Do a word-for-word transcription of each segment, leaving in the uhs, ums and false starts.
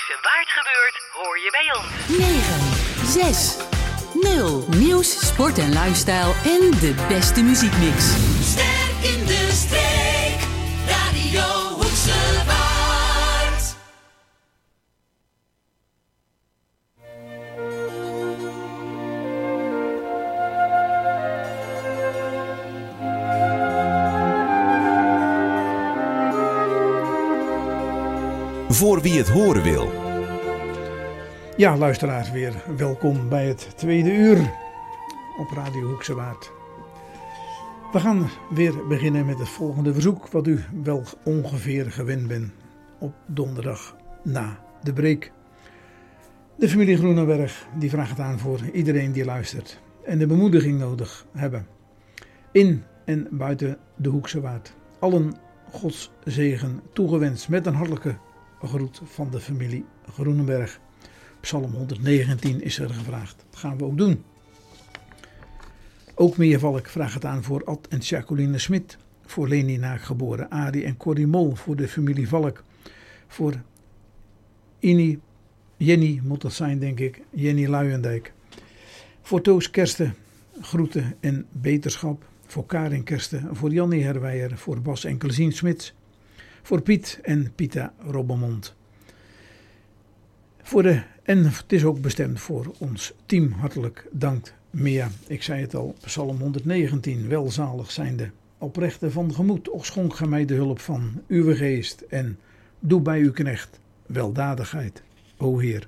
Hoekse Waard gebeurt, hoor je bij ons. negen zes nul Nieuws, sport en lifestyle en de beste muziekmix. Sterk in de streek, Radio Hoekse Waard. Voor wie het horen wil. Ja, luisteraars, weer welkom bij het tweede uur op Radio Hoekse Waard. We gaan weer beginnen met het volgende verzoek, wat u wel ongeveer gewend bent op donderdag na de break. De familie Groenenberg die vraagt aan voor iedereen die luistert en de bemoediging nodig hebben. In en buiten de Hoekse Waard. Allen Gods zegen toegewenst met een hartelijke groet van de familie Groenenberg. Psalm honderdnegentien is er gevraagd. Dat gaan we ook doen. Ook Meervalk vraagt het aan voor Ad en Jacqueline Smit. Voor Leni Naak geboren Adi en Corrie Mol. Voor de familie Valk. Voor Ini, Jenny moet dat zijn denk ik. Jenny Luijendijk. Voor Toos Kersten. Groeten en beterschap. Voor Karin Kersten. Voor Jannie Herwijer. Voor Bas en Klezien Smits. Voor Piet en Pieter Robbermond. Voor de, en het is ook bestemd voor ons team. Hartelijk dank, Mea. Ik zei het al, Psalm honderdnegentien. Welzalig zijnde, oprechte van gemoed. Och schonk gij mij de hulp van uw geest. En doe bij uw knecht weldadigheid, o Heer.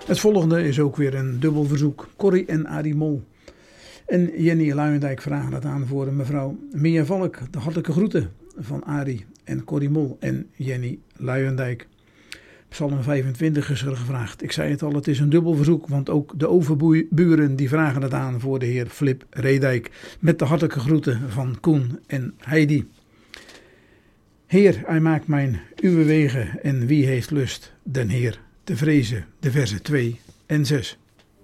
Het volgende is ook weer een dubbel verzoek. Corrie en Arie Mol en Jenny Luijendijk vragen het aan voor mevrouw Mia Valk. De hartelijke groeten van Arie en Corrie Mol en Jenny Luijendijk. Psalm vijfentwintig is er gevraagd. Ik zei het al, het is een dubbel verzoek, want ook de overburen die vragen het aan voor de heer Flip Redijk. Met de hartelijke groeten van Koen en Heidi. Heer, hij maakt mijn uwe wegen en wie heeft lust den Heer te vrezen. De versen twee en zes.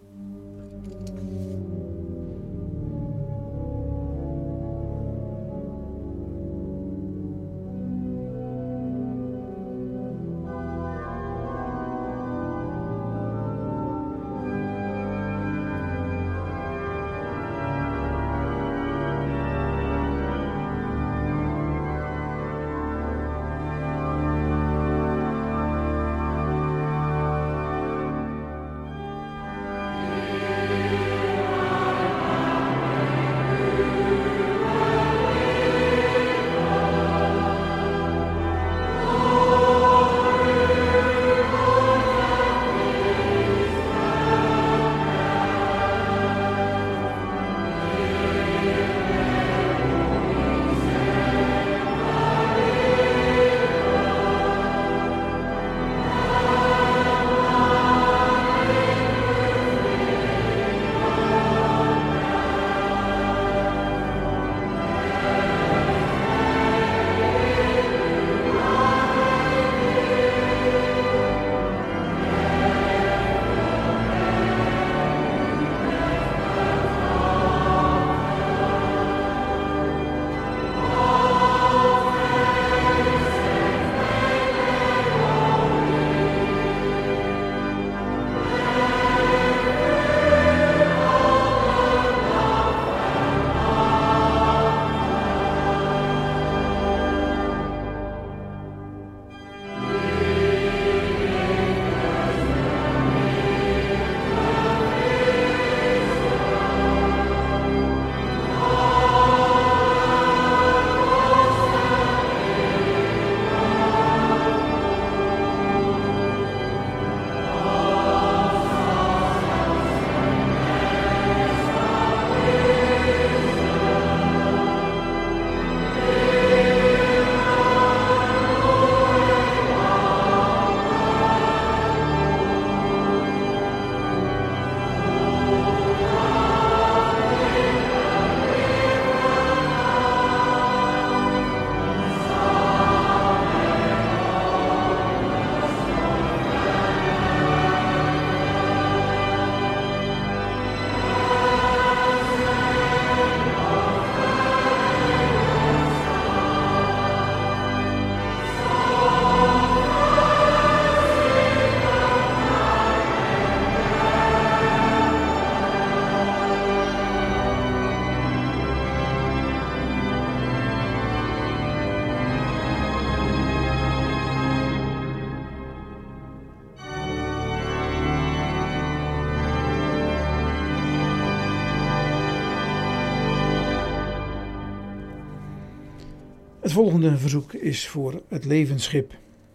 Het volgende verzoek is voor het levensschip.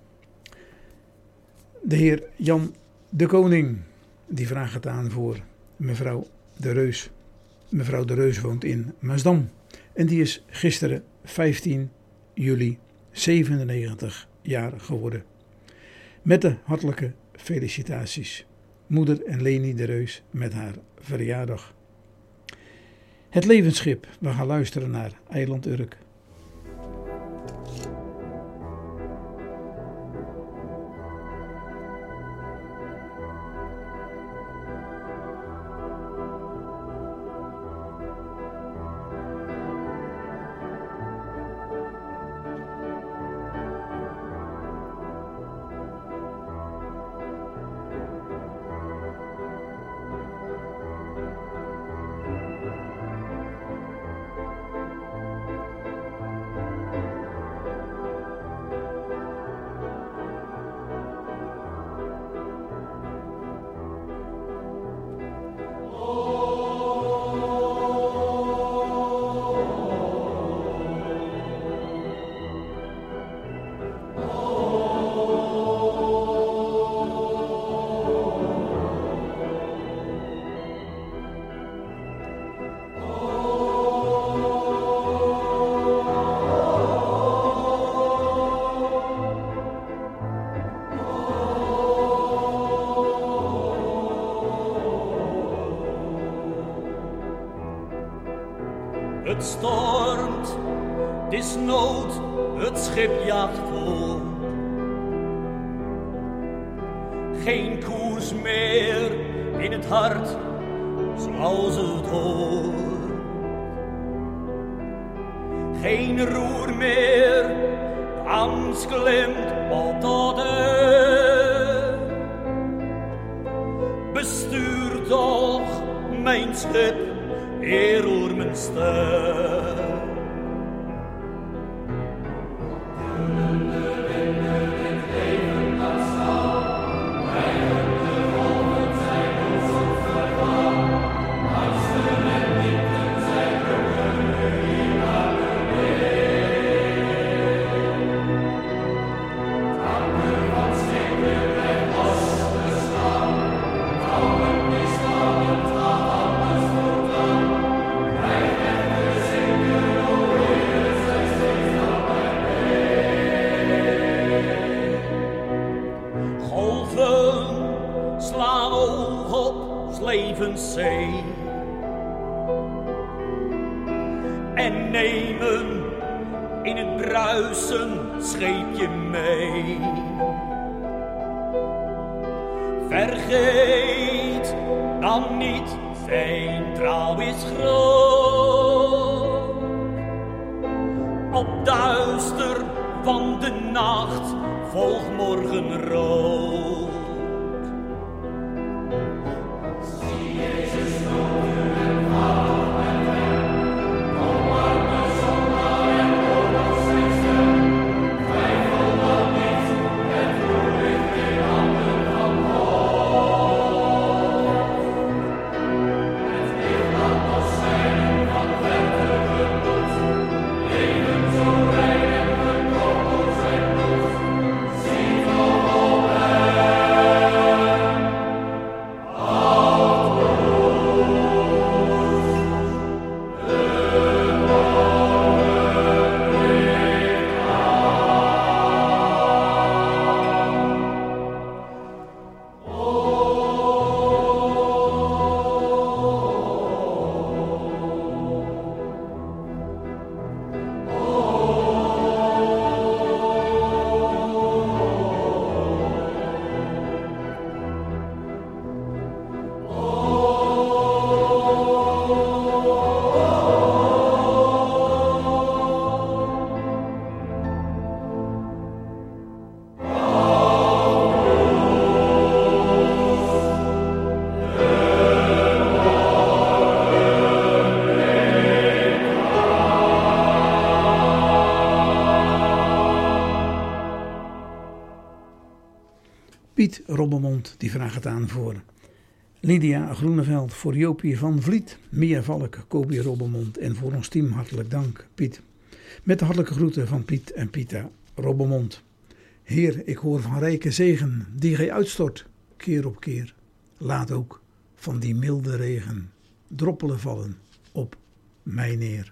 De heer Jan de Koning, die vraagt het aan voor mevrouw de Reus. Mevrouw de Reus woont in Maasdam en die is gisteren vijftien juli zevenennegentig jaar geworden. Met de hartelijke felicitaties. Moeder en Leni de Reus met haar verjaardag. Het levensschip, we gaan luisteren naar Eiland Urk. het stormt, het is nood, het schip jaagt voort. Geen koers meer in het hart, zoals het hoort. Geen roer meer, de angst klimt op tot de. Bestuur toch mijn schip, Heer, hoor mijn stem. Zee en nemen in het bruisen scheepje mee. Vergeet dan niet, zijn trouw is groot. Op duister van de nacht volgt morgenrood. Piet Robbemond die vraagt het aan voor Lydia Groeneveld, voor Jopie van Vliet, Mia Valk, Kobi Robbemond en voor ons team hartelijk dank, Piet. Met de hartelijke groeten van Piet en Pieter Robbemond. Heer, ik hoor van rijke zegen die gij uitstort, keer op keer. Laat ook van die milde regen droppelen vallen op mij neer.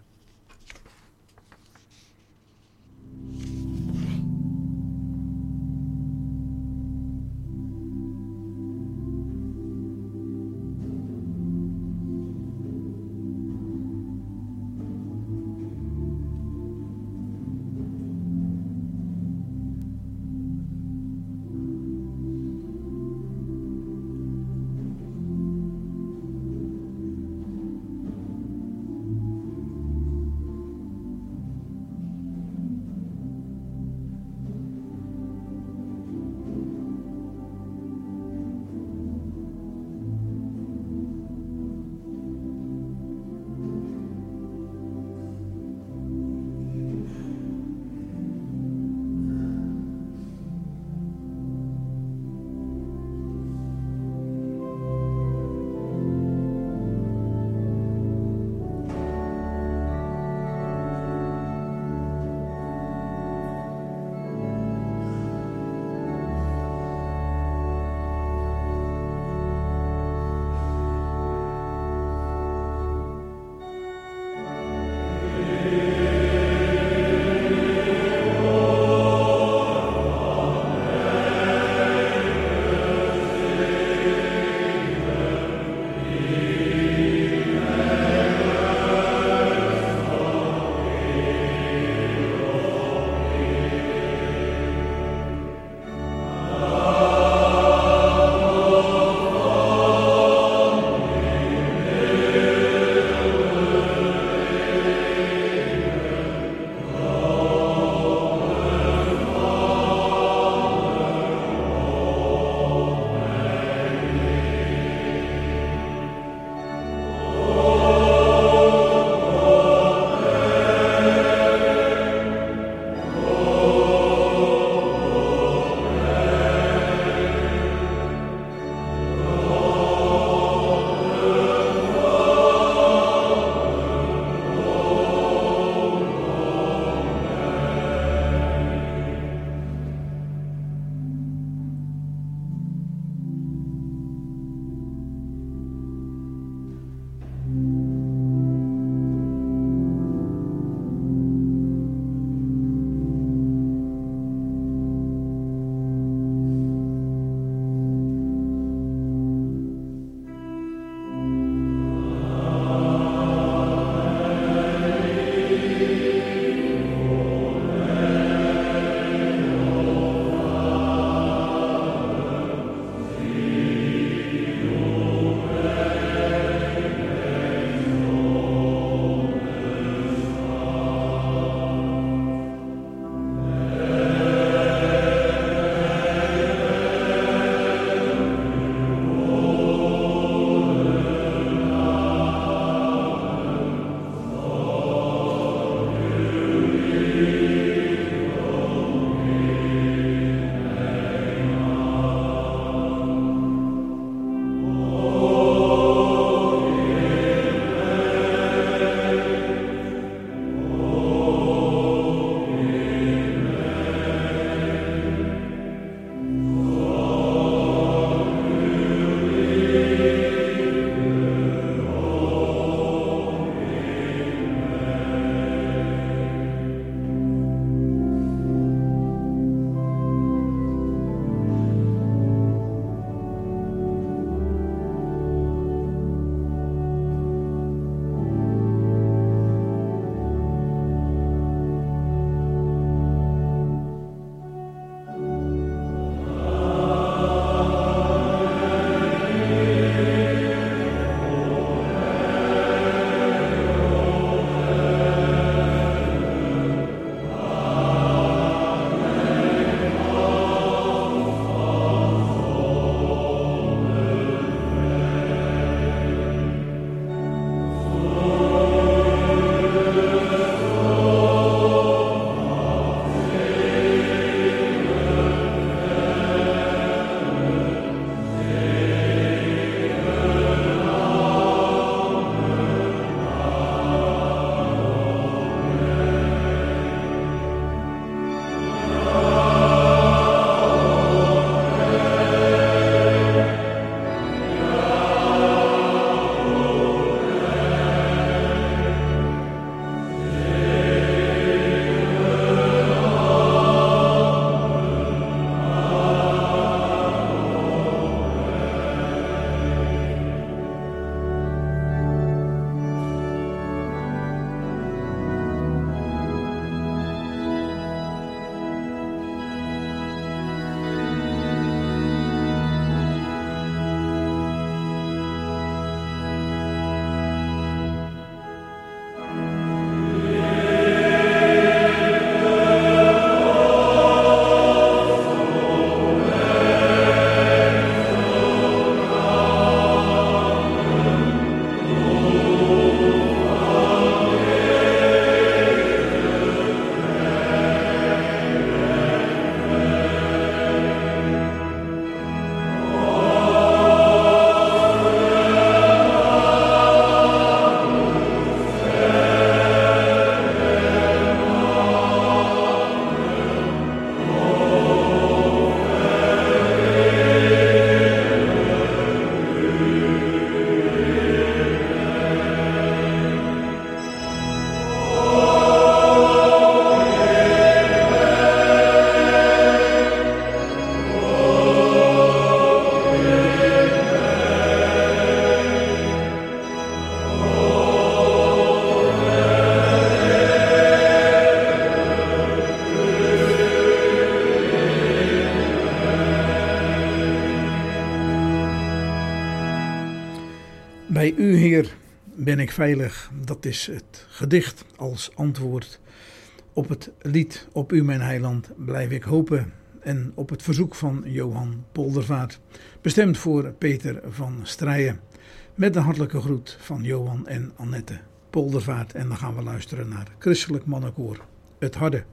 Bij u, Heer, ben ik veilig. Dat is het gedicht als antwoord op het lied Op u, mijn heiland, blijf ik hopen. En op het verzoek van Johan Poldervaart, bestemd voor Peter van Strijen. Met een hartelijke groet van Johan en Annette Poldervaart. En dan gaan we luisteren naar Christelijk Mannenkoor, Het Harde.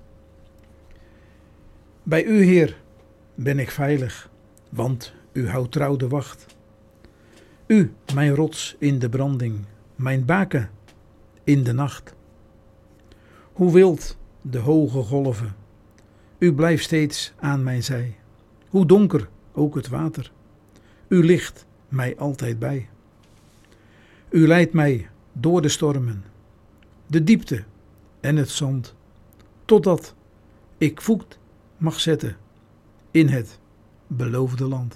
Bij u, Heer, ben ik veilig, want u houdt trouw de wacht. U, mijn rots in de branding, mijn baken in de nacht. Hoe wild de hoge golven, u blijft steeds aan mijn zij. Hoe donker ook het water, u ligt mij altijd bij. U leidt mij door de stormen, de diepte en het zand, totdat ik voet mag zetten in het beloofde land.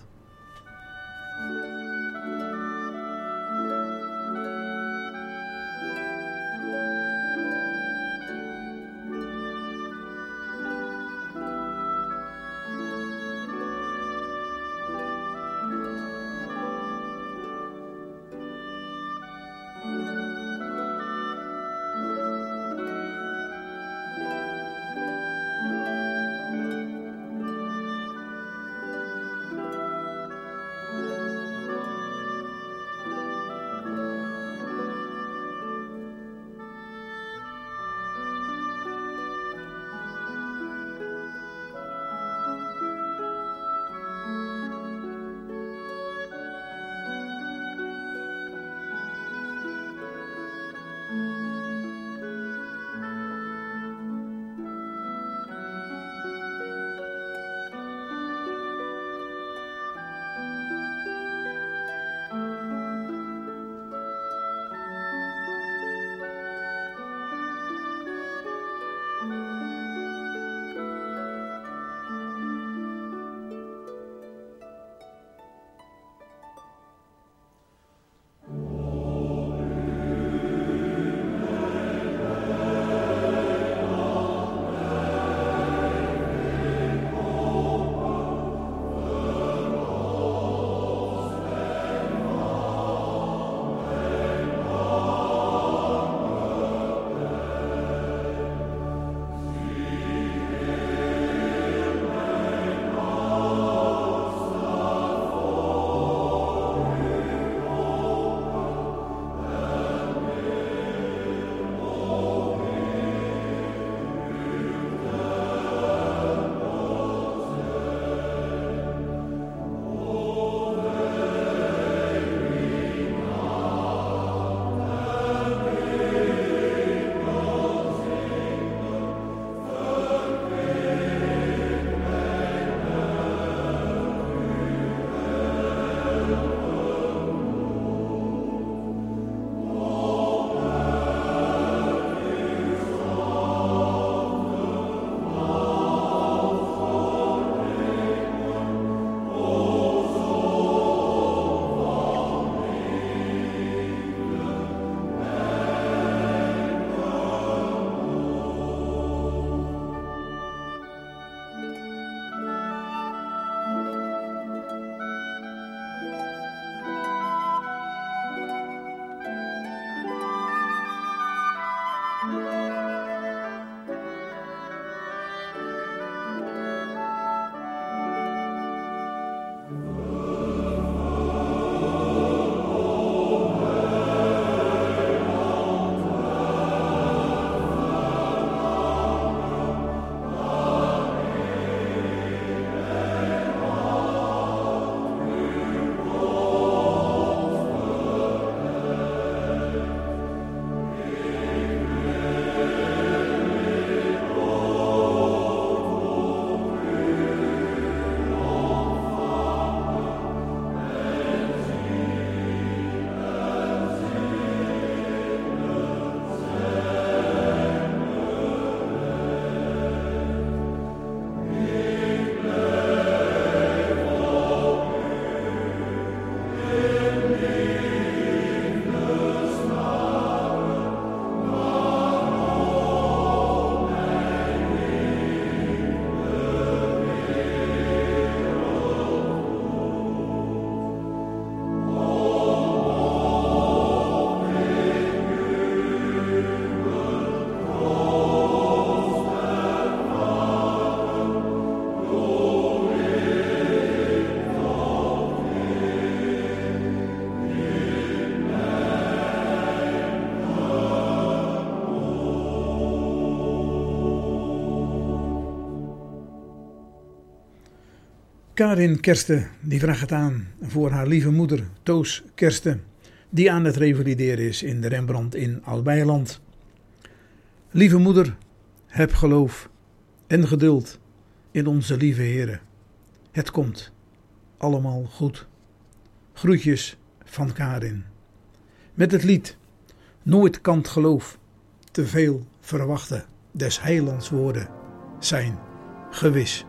Karin Kersten die vraagt het aan voor haar lieve moeder Toos Kersten, die aan het revalideren is in de Rembrandt in Oud-Beijerland. Lieve moeder, heb geloof en geduld in onze lieve Heere. Het komt allemaal goed. Groetjes van Karin. Met het lied Nooit kan het geloof te veel verwachten. Des heilands woorden zijn gewis.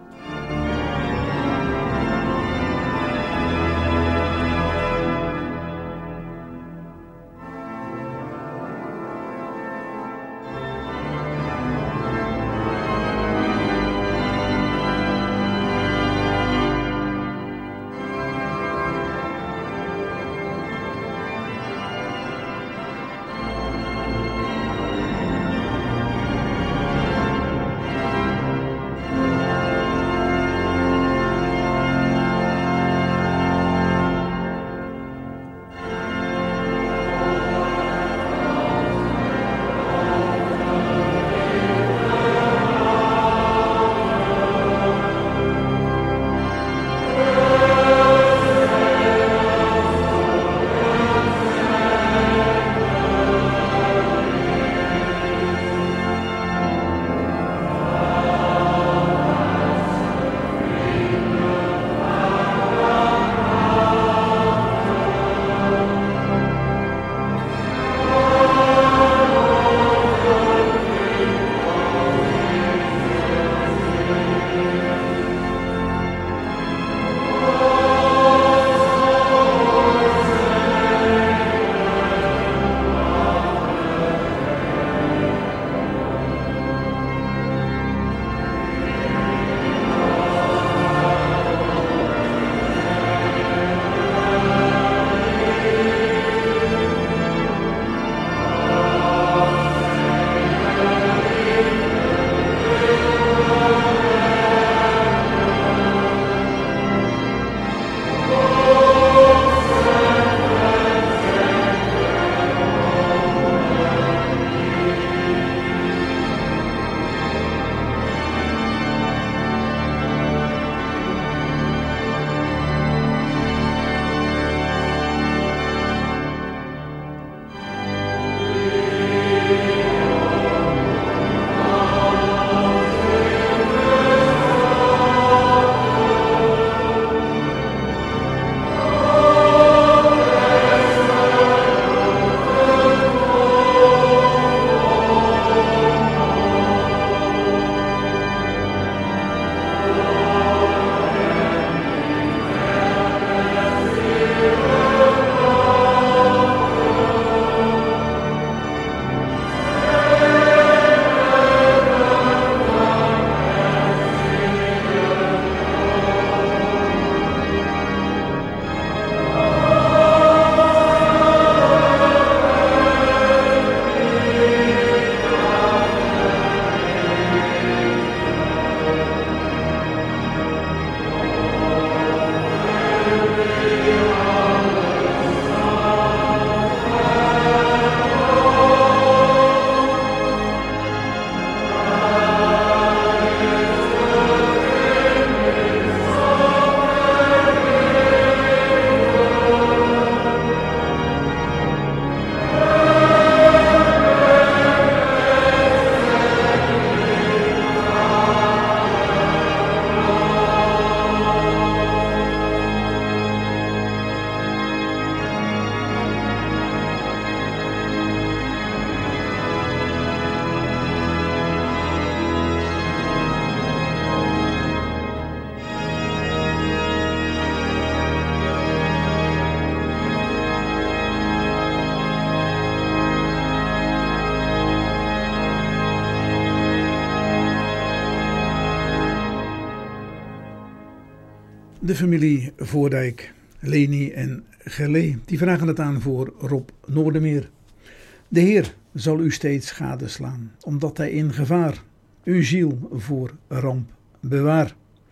De familie Voordijk, Leni en Gerlee, die vragen het aan voor Rob Noordermeer. De Heer zal u steeds gadeslaan, omdat hij in gevaar uw ziel voor ramp bewaar.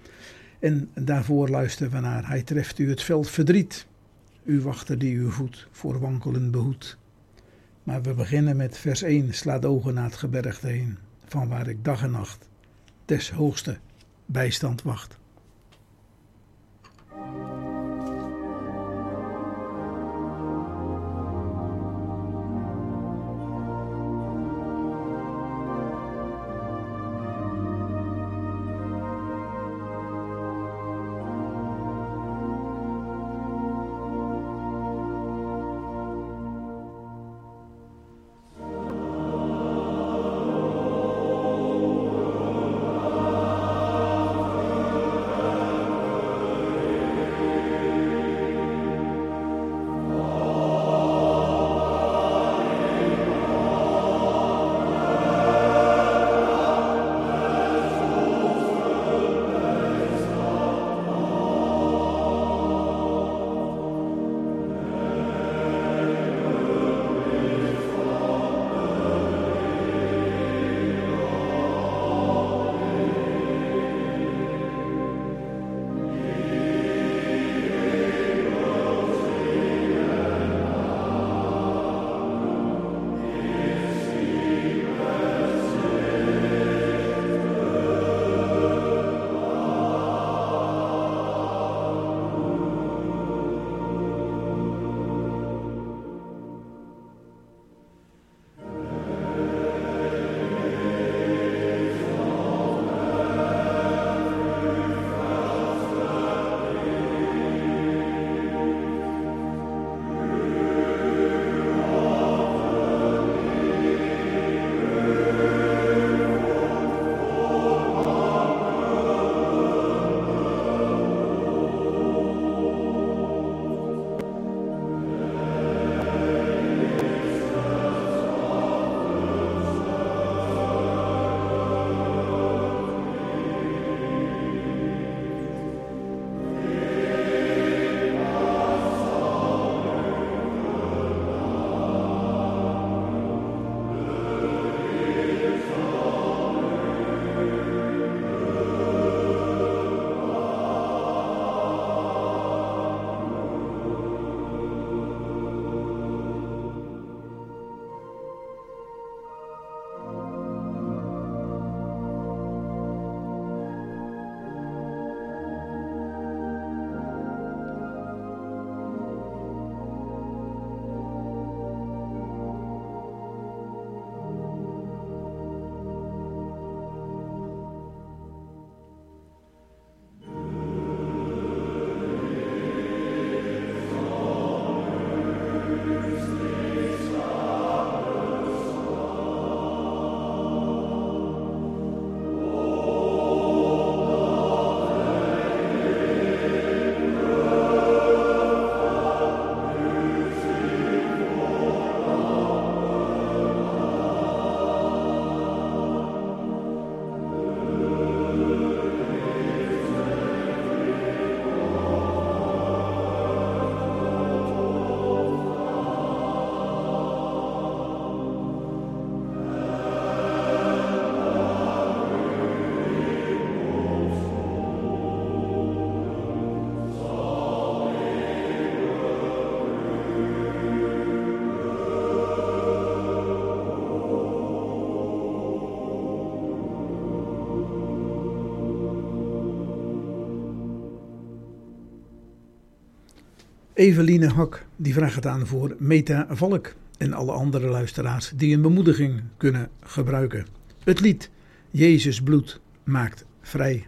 En daarvoor luisteren we naar, hij treft u het veld verdriet, uw wachter die uw voet voor wankelen behoedt. Maar we beginnen met vers één, slaat ogen naar het gebergte heen, van waar ik dag en nacht des hoogste bijstand wacht. Eveline Hak die vraagt het aan voor Meta Valk en alle andere luisteraars die een bemoediging kunnen gebruiken. Het lied Jezus bloed maakt vrij.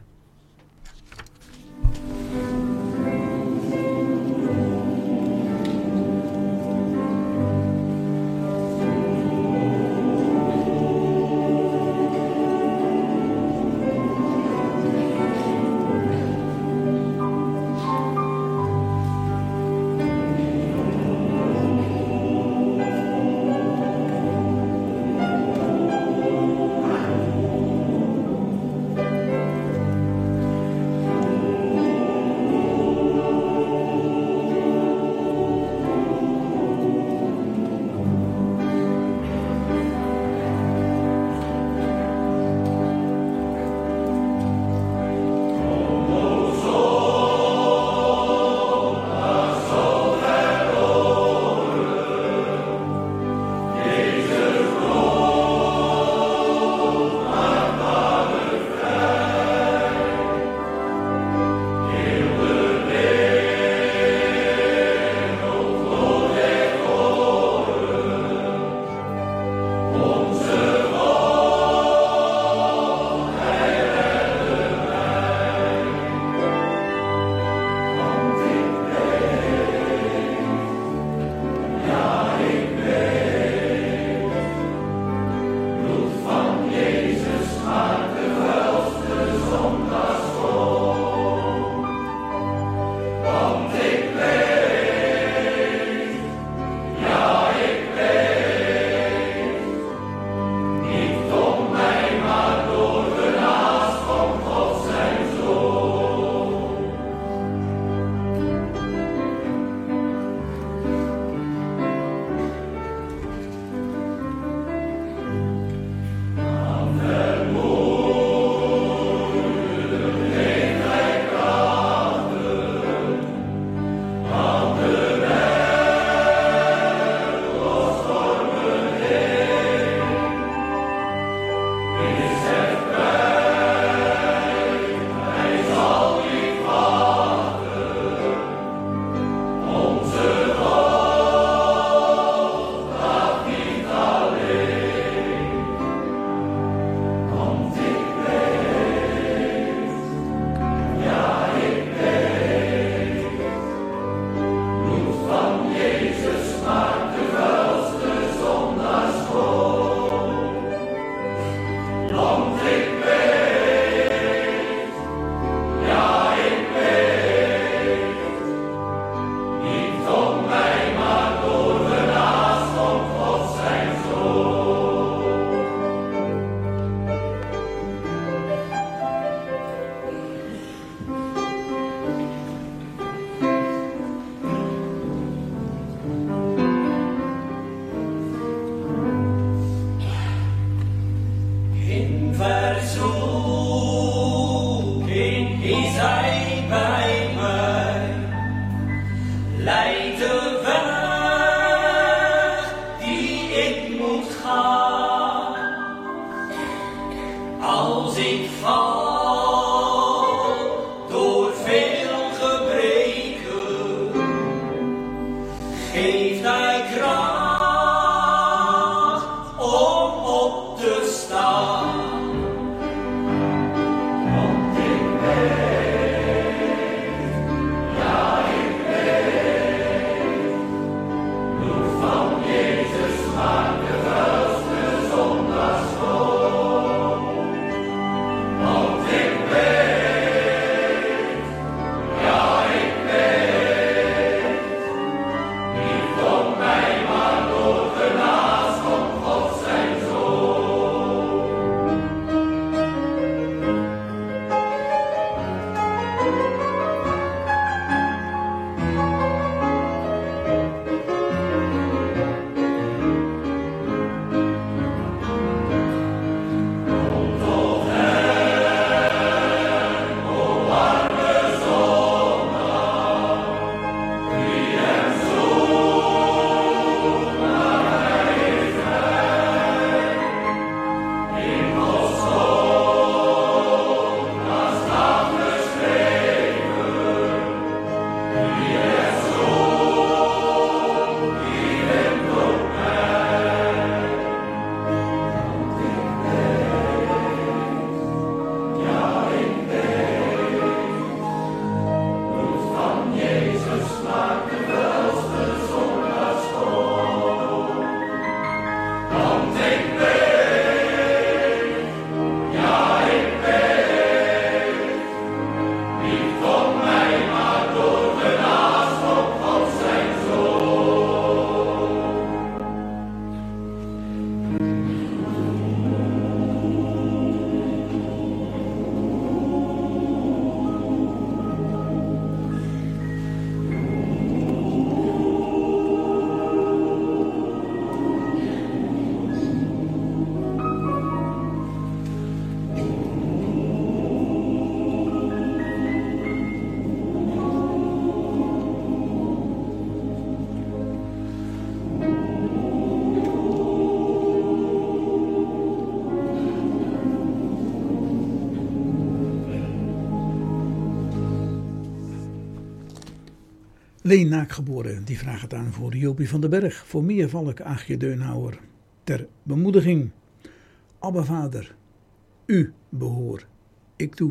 Leen Naakgeboren, die vraagt het aan voor Jopie van den Berg, voor Mia Valk, Aagje Deunhouwer. Ter bemoediging, Abba Vader, u behoor ik toe.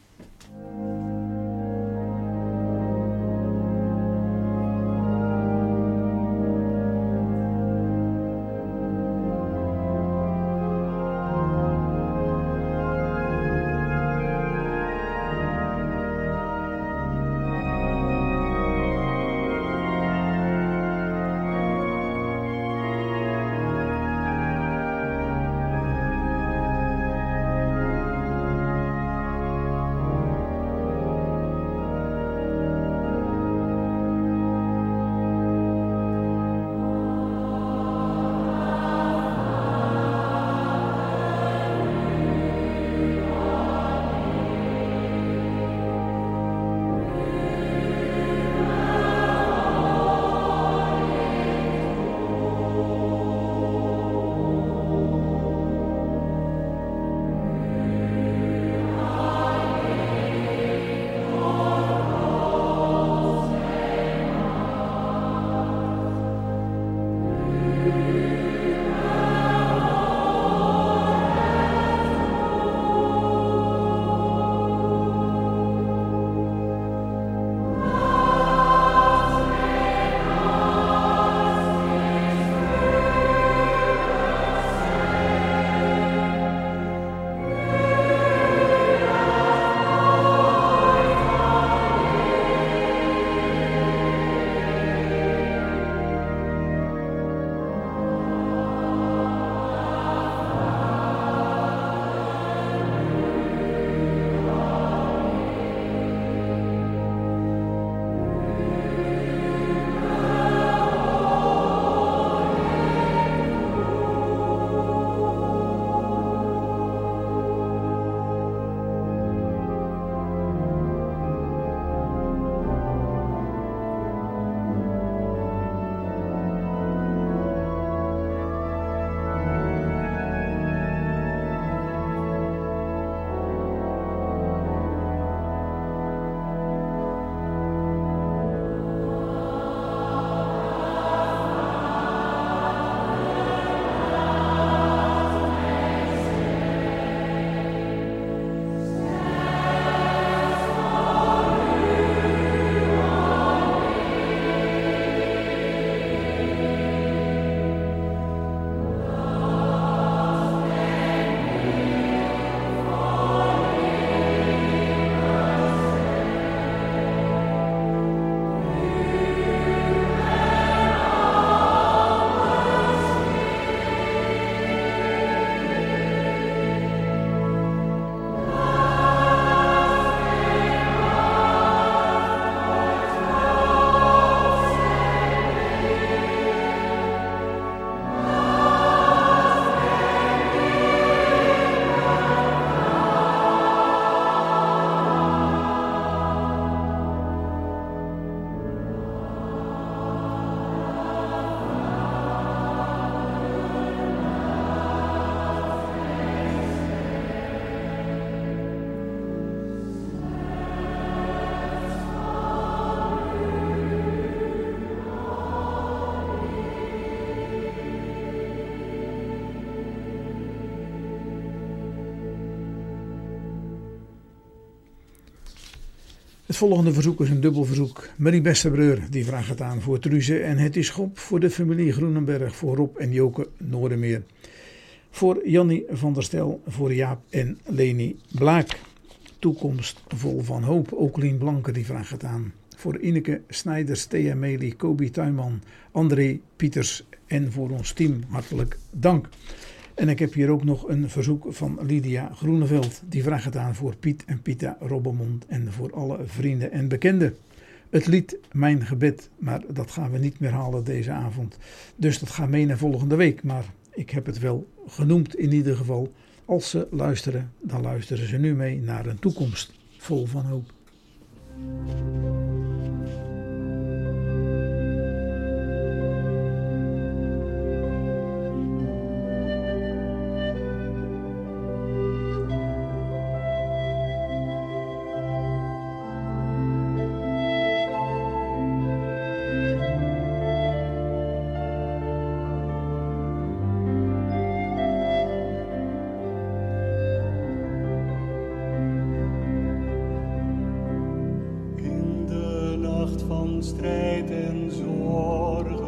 Het volgende verzoek is een dubbel verzoek. Marie Bestebreur die vraagt het aan voor Truze en het is schop voor de familie Groenenberg, voor Rob en Joke Noordermeer. Voor Jannie van der Stel, voor Jaap en Leni Blaak. Toekomst vol van hoop. Ook Lien Blanke die vraagt het aan. Voor Ineke Snijders, Thea Meli, Kobi Tuinman, André Pieters en voor ons team hartelijk dank. En ik heb hier ook nog een verzoek van Lydia Groeneveld. Die vraagt het aan voor Piet en Pieter Robbermond en voor alle vrienden en bekenden. Het lied Mijn Gebed, maar dat gaan we niet meer halen deze avond. Dus dat gaat mee naar volgende week. Maar ik heb het wel genoemd in ieder geval. Als ze luisteren, dan luisteren ze nu mee naar een toekomst vol van hoop. van strijd en zorgen,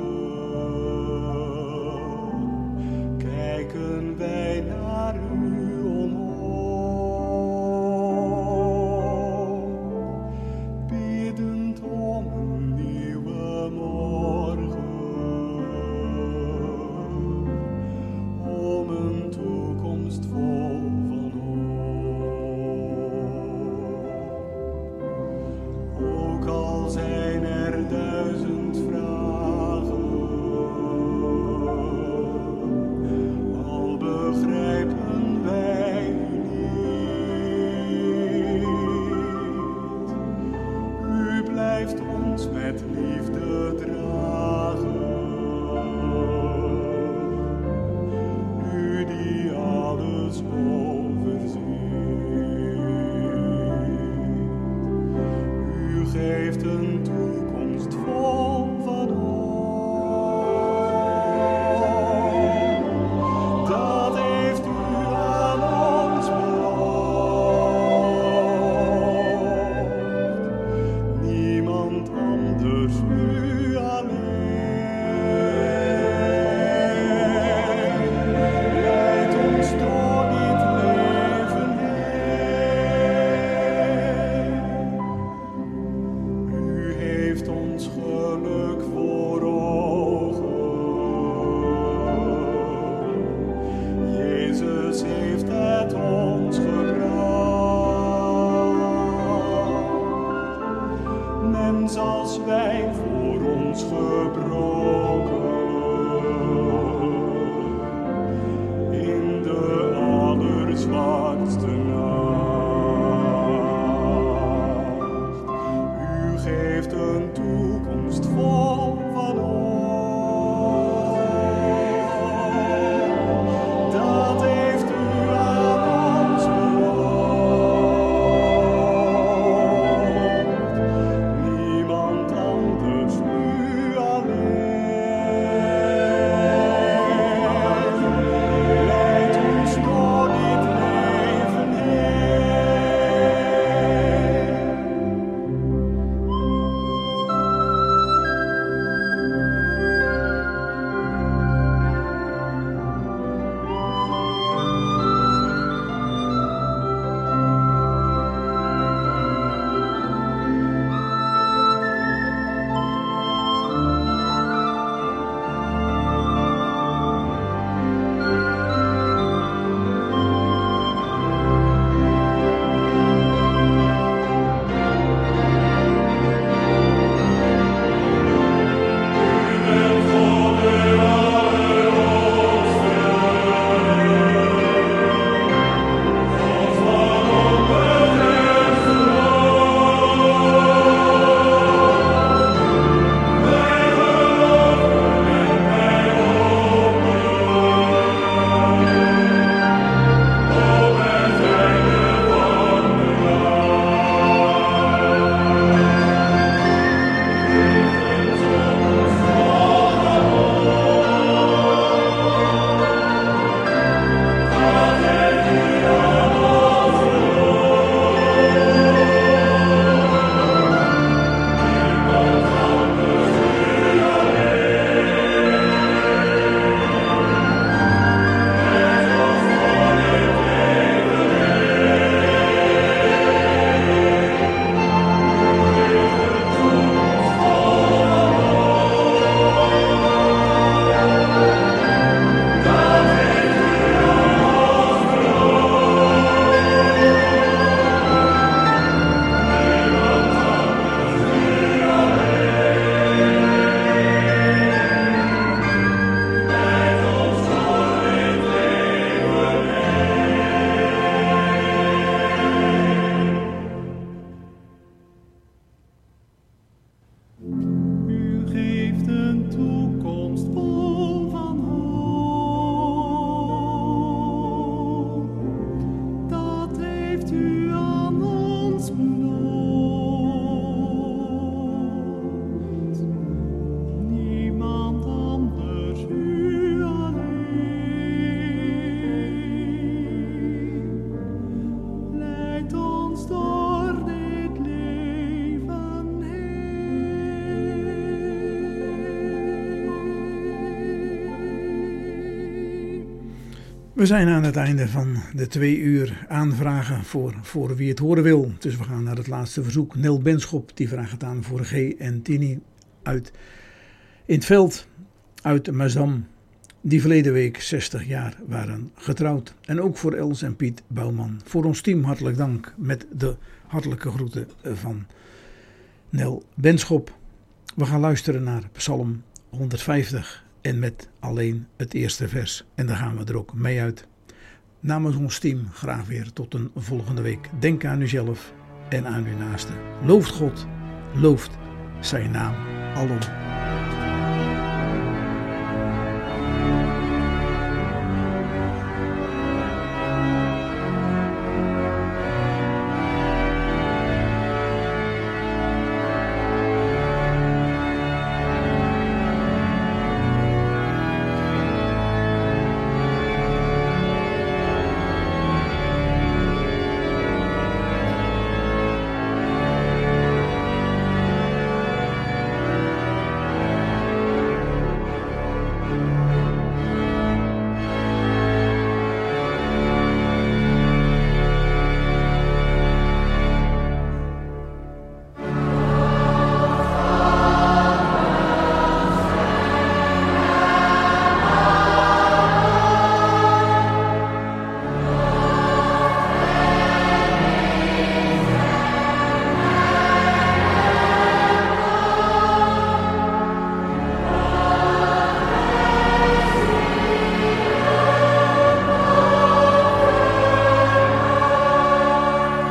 kijken wij naar u omhoog, biddend om een nieuwe morgen, om een toekomst vol van hoop. Ook al zijn er duizend vragen We zijn aan het einde van de twee uur aanvragen voor, voor wie het horen wil. Dus we gaan naar het laatste verzoek. Nel Benschop, die vraagt het aan voor G en Tini uit in het veld, uit Maasdam, die verleden week zestig jaar waren getrouwd. En ook voor Els en Piet Bouwman. Voor ons team hartelijk dank met de hartelijke groeten van Nel Benschop. We gaan luisteren naar Psalm honderdvijftig. En met alleen het eerste vers. En daar gaan we er ook mee uit. Namens ons team graag weer tot een volgende week. Denk aan uzelf en aan uw naaste. Looft God, looft zijn naam alom.